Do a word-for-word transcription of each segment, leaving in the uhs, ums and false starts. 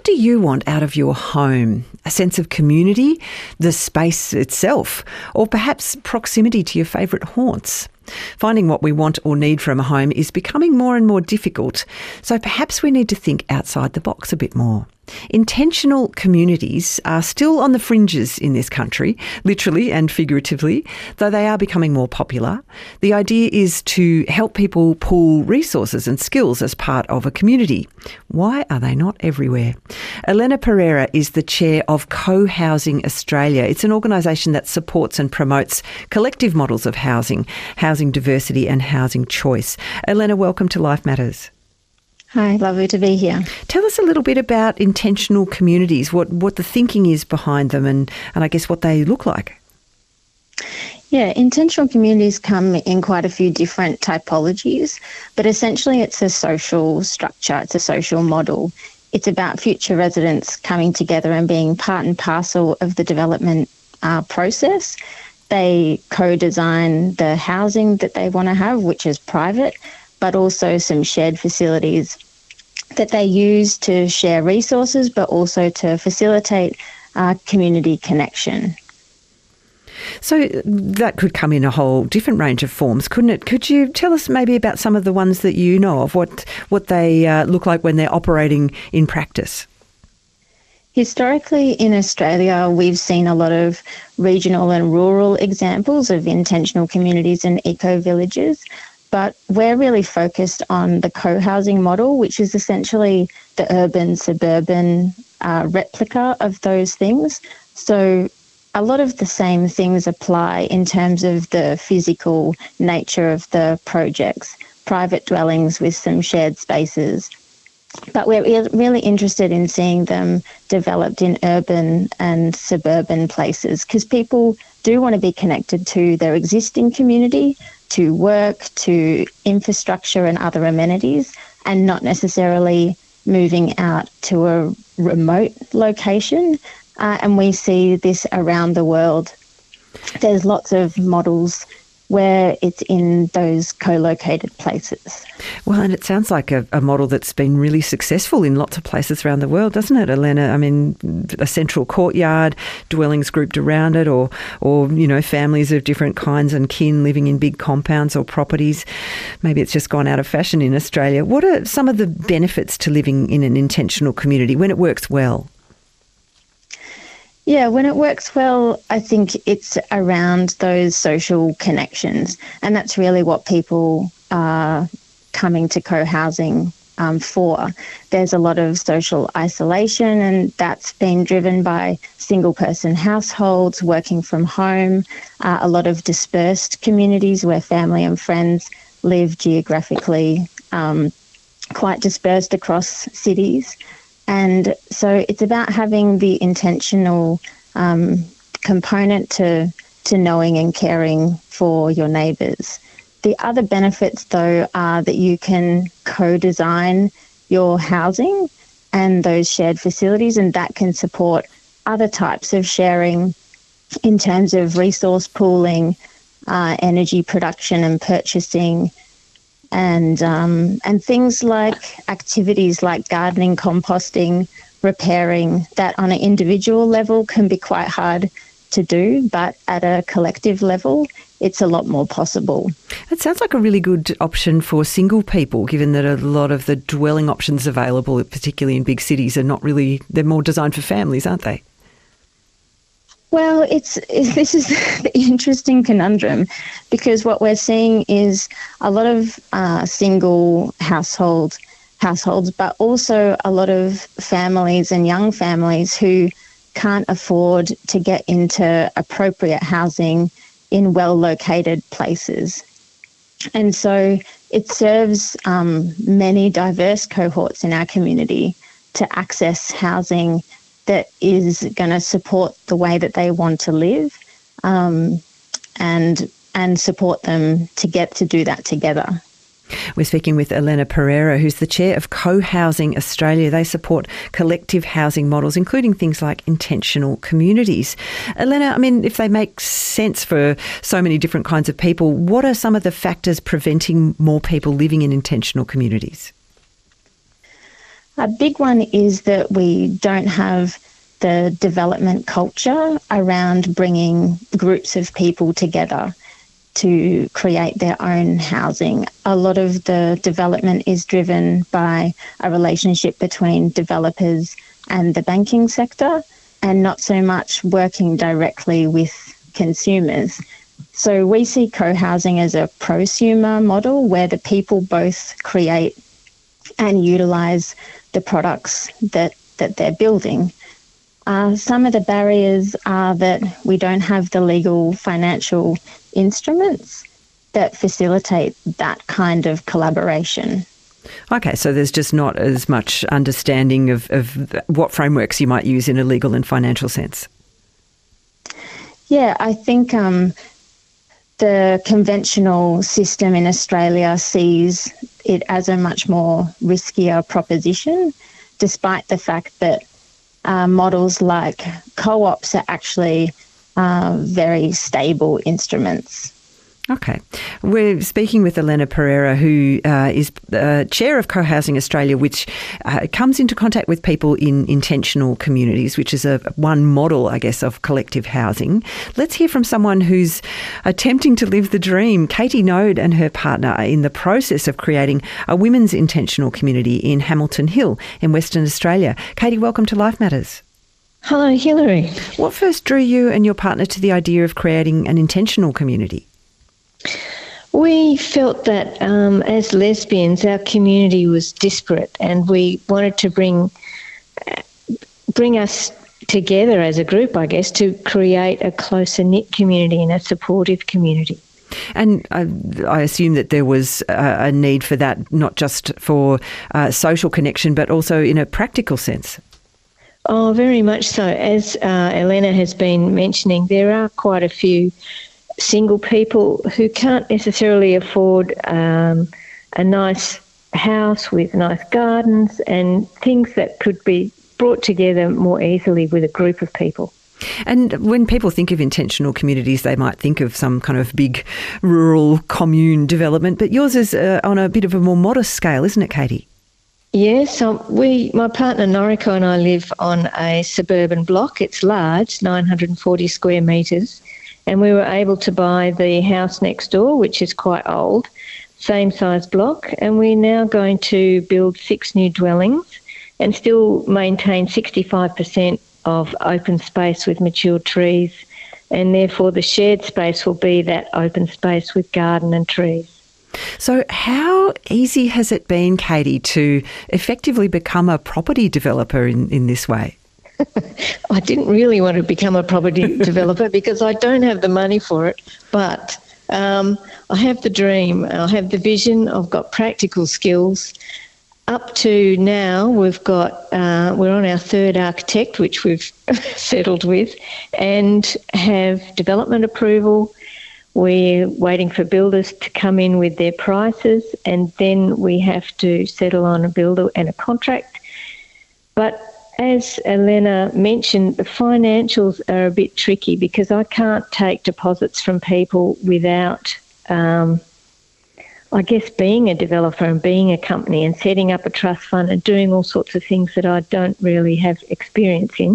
What do you want out of your home? A sense of community, the space itself, or perhaps proximity to your favourite haunts? Finding what we want or need from a home is becoming more and more difficult, so perhaps we need to think outside the box a bit more. Intentional communities are still on the fringes in this country, literally and figuratively, though they are becoming more popular. The idea is to help people pool resources and skills as part of a community. Why are they not everywhere? Elena Pereira is the chair of Co-Housing Australia. It's an organisation that supports and promotes collective models of housing, housing diversity and housing choice. Elena, welcome to Life Matters. Hi, lovely to be here. Tell us a little bit about intentional communities, what, what the thinking is behind them and, and I guess what they look like. Yeah, intentional communities come in quite a few different typologies, but essentially it's a social structure, it's a social model. It's about future residents coming together and being part and parcel of the development uh, process. They co-design the housing that they want to have, which is private, but also some shared facilities that they use to share resources, but also to facilitate uh, community connection. So that could come in a whole different range of forms, couldn't it? Could you tell us maybe about some of the ones that you know of, what, what they uh, look like when they're operating in practice? Historically in Australia, we've seen a lot of regional and rural examples of intentional communities and eco-villages. But we're really focused on the co-housing model, which is essentially the urban-suburban uh, replica of those things. So a lot of the same things apply in terms of the physical nature of the projects, private dwellings with some shared spaces. But we're really interested in seeing them developed in urban and suburban places because people do want to be connected to their existing community, to work, to infrastructure and other amenities, and not necessarily moving out to a remote location. Uh, and we see this around the world. There's lots of models where it's in those co-located places. Well, and it sounds like a, a model that's been really successful in lots of places around the world, doesn't it, Elena? I mean, a central courtyard, dwellings grouped around it, or, or you know, families of different kinds and kin living in big compounds or properties. Maybe it's just gone out of fashion in Australia. What are some of the benefits to living in an intentional community when it works well? Yeah, when it works well, I think it's around those social connections. And that's really what people are coming to co-housing um, for. There's a lot of social isolation, and that's been driven by single-person households, working from home, uh, a lot of dispersed communities where family and friends live geographically um, quite dispersed across cities. And so it's about having the intentional um, component to, to knowing and caring for your neighbours. The other benefits, though, are that you can co-design your housing and those shared facilities, and that can support other types of sharing in terms of resource pooling, uh, energy production and purchasing, and um, and things like activities like gardening, composting, repairing, that on an individual level can be quite hard to do, but at a collective level, it's a lot more possible. It sounds like a really good option for single people, given that a lot of the dwelling options available, particularly in big cities, are not really, they're more designed for families, aren't they? Well, it's, it's this is the interesting conundrum, because what we're seeing is a lot of uh, single household households, but also a lot of families and young families who can't afford to get into appropriate housing in well-located places. And so it serves um, many diverse cohorts in our community to access housing that is going to support the way that they want to live, um, and and support them to get to do that together. We're speaking with Elena Pereira, who's the chair of Co-Housing Australia. They support collective housing models, including things like intentional communities. Elena, I mean, if they make sense for so many different kinds of people, what are some of the factors preventing more people living in intentional communities? A big one is that we don't have the development culture around bringing groups of people together to create their own housing. A lot of the development is driven by a relationship between developers and the banking sector, and not so much working directly with consumers. So we see co-housing as a prosumer model where the people both create and utilise the products that, that they're building. Uh, some of the barriers are that we don't have the legal financial instruments that facilitate that kind of collaboration. Okay, so there's just not as much understanding of, of what frameworks you might use in a legal and financial sense. Yeah, I think um, the conventional system in Australia sees it as a much more riskier proposition, despite the fact that uh, models like co-ops are actually uh, very stable instruments. Okay. We're speaking with Elena Pereira, who uh, is uh, chair of Co-Housing Australia, which uh, comes into contact with people in intentional communities, which is a one model, I guess, of collective housing. Let's hear from someone who's attempting to live the dream. Katie Node and her partner are in the process of creating a women's intentional community in Hamilton Hill in Western Australia. Katie, welcome to Life Matters. Hello, Hilary. What first drew you and your partner to the idea of creating an intentional community? We felt that um, as lesbians, our community was disparate, and we wanted to bring bring us together as a group, I guess, to create a closer knit community and a supportive community. And I, I assume that there was a, a need for that, not just for uh, social connection, but also in a practical sense. Oh, very much so. As uh, Elena has been mentioning, there are quite a few single people who can't necessarily afford um, a nice house with nice gardens and things that could be brought together more easily with a group of people. And when people think of intentional communities, they might think of some kind of big rural commune development, but yours is uh, on a bit of a more modest scale, isn't it, Katie? Yes, um, we, my partner Noriko and I live on a suburban block. It's large, nine hundred forty square metres. And we were able to buy the house next door, which is quite old, same size block, and we're now going to build six new dwellings and still maintain sixty-five percent of open space with mature trees, and therefore the shared space will be that open space with garden and trees. So how easy has it been, Katie, to effectively become a property developer in, in this way? I didn't really want to become a property developer because I don't have the money for it, but um, I have the dream, I have the vision, I've got practical skills. Up to now, we've got, uh, we're on our third architect, which we've settled with, and have development approval. We're waiting for builders to come in with their prices, and then we have to settle on a builder and a contract. But as Elena mentioned, the financials are a bit tricky because I can't take deposits from people without, um, I guess, being a developer and being a company and setting up a trust fund and doing all sorts of things that I don't really have experience in.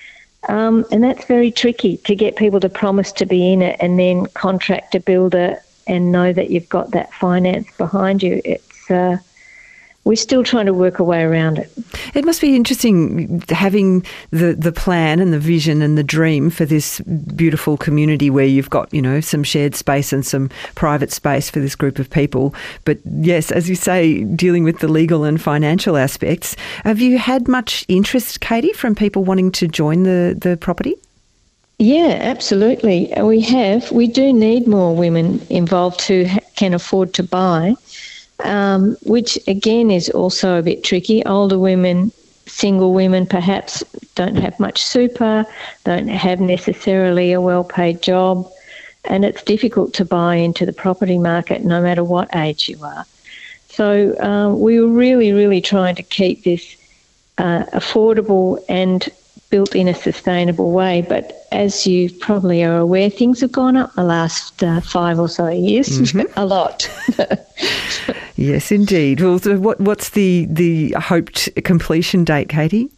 Um, and that's very tricky to get people to promise to be in it and then contract a builder and know that you've got that finance behind you. It's uh, we're still trying to work our way around it. It must be interesting having the, the plan and the vision and the dream for this beautiful community where you've got, you know, some shared space and some private space for this group of people. But yes, as you say, dealing with the legal and financial aspects. Have you had much interest, Katie, from people wanting to join the, the property? Yeah, absolutely. We have. We do need more women involved who ha- can afford to buy. Um, which again is also a bit tricky. Older women, single women perhaps don't have much super, don't have necessarily a well-paid job, and it's difficult to buy into the property market no matter what age you are. So um, we were really, really trying to keep this uh, affordable and built in a sustainable way. But as you probably are aware, things have gone up the last uh, five or so years, mm-hmm. a lot. Yeah. Yes, indeed. Well, so what, what's the, the hoped completion date, Katie?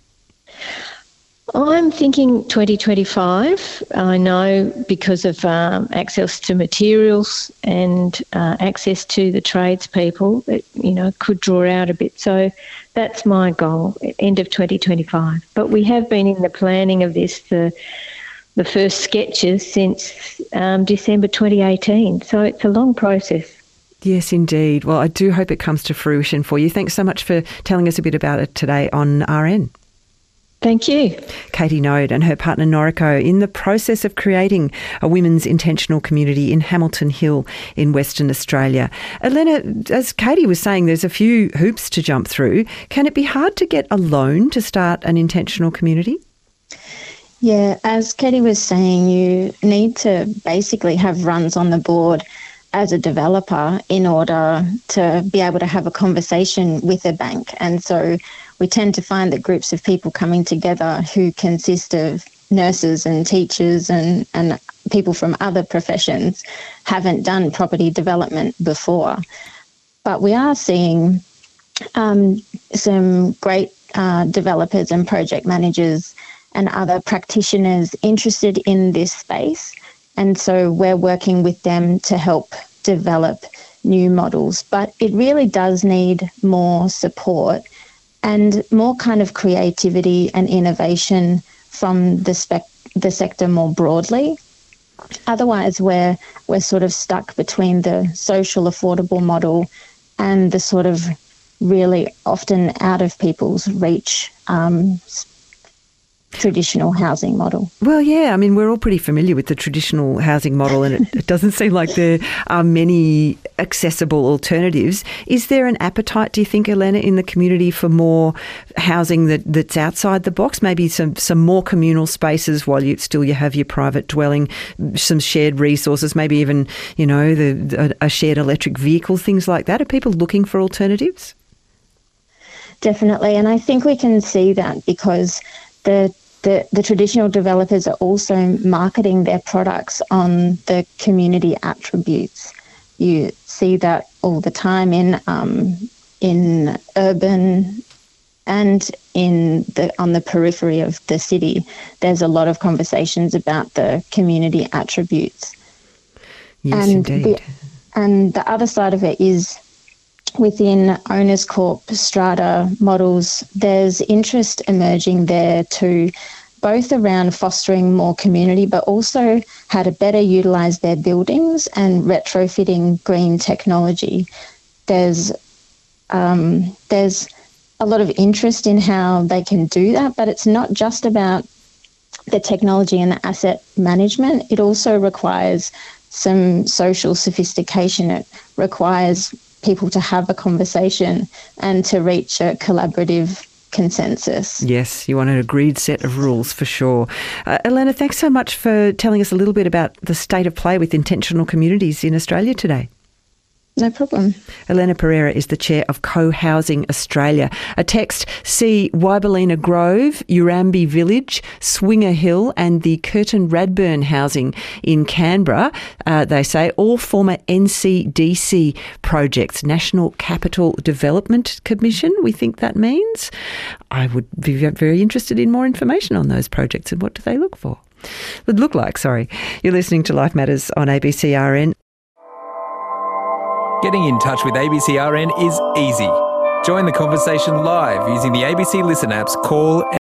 I'm thinking twenty twenty-five. I know because of um, access to materials and uh, access to the tradespeople, it, you know, could draw out a bit. So that's my goal, end of twenty twenty-five. But we have been in the planning of this, the, the first sketches since um, December twenty eighteen. So it's a long process. Yes, indeed. Well, I do hope it comes to fruition for you. Thanks so much for telling us a bit about it today on R N. Thank you. Katie Node and her partner Noriko in the process of creating a women's intentional community in Hamilton Hill in Western Australia. Elena, as Katie was saying, there's a few hoops to jump through. Can it be hard to get a loan to start an intentional community? Yeah, as Katie was saying, you need to basically have runs on the board as a developer in order to be able to have a conversation with a bank. And so we tend to find that groups of people coming together who consist of nurses and teachers and, and people from other professions haven't done property development before. But we are seeing um, some great uh, developers and project managers and other practitioners interested in this space. And so we're working with them to help develop new models. But it really does need more support and more kind of creativity and innovation from the spec- the sector more broadly. Otherwise, we're, we're sort of stuck between the social affordable model and the sort of really often out of people's reach um, traditional housing model. Well, yeah, I mean, we're all pretty familiar with the traditional housing model and it, it doesn't seem like there are many accessible alternatives. Is there an appetite, do you think, Elena, in the community for more housing that, that's outside the box, maybe some, some more communal spaces while you still you have your private dwelling, some shared resources, maybe even, you know, the, a, a shared electric vehicle, things like that? Are people looking for alternatives? Definitely, and I think we can see that because The, the the traditional developers are also marketing their products on the community attributes. You see that all the time in um, in urban and in the on the periphery of the city. There's a lot of conversations about the community attributes. Yes, and indeed. The, and the other side of it is, within Owners Corp strata models, there's interest emerging there too, both around fostering more community, but also how to better utilise their buildings and retrofitting green technology. There's um, there's a lot of interest in how they can do that, but it's not just about the technology and the asset management. It also requires some social sophistication. It requires people to have a conversation and to reach a collaborative consensus. Yes, you want an agreed set of rules for sure. Uh, Elena, thanks so much for telling us a little bit about the state of play with intentional communities in Australia today. No problem. Elena Pereira is the chair of Co-Housing Australia. A text, see Wyballina Grove, Urambi Village, Swinger Hill and the Curtin Radburn housing in Canberra. Uh, they say all former N C D C projects, National Capital Development Commission, we think that means. I would be very interested in more information on those projects and what do they look for? Would look like, sorry. You're listening to Life Matters on A B C R N. Getting in touch with A B C R N is easy. Join the conversation live using the A B C Listen app's Call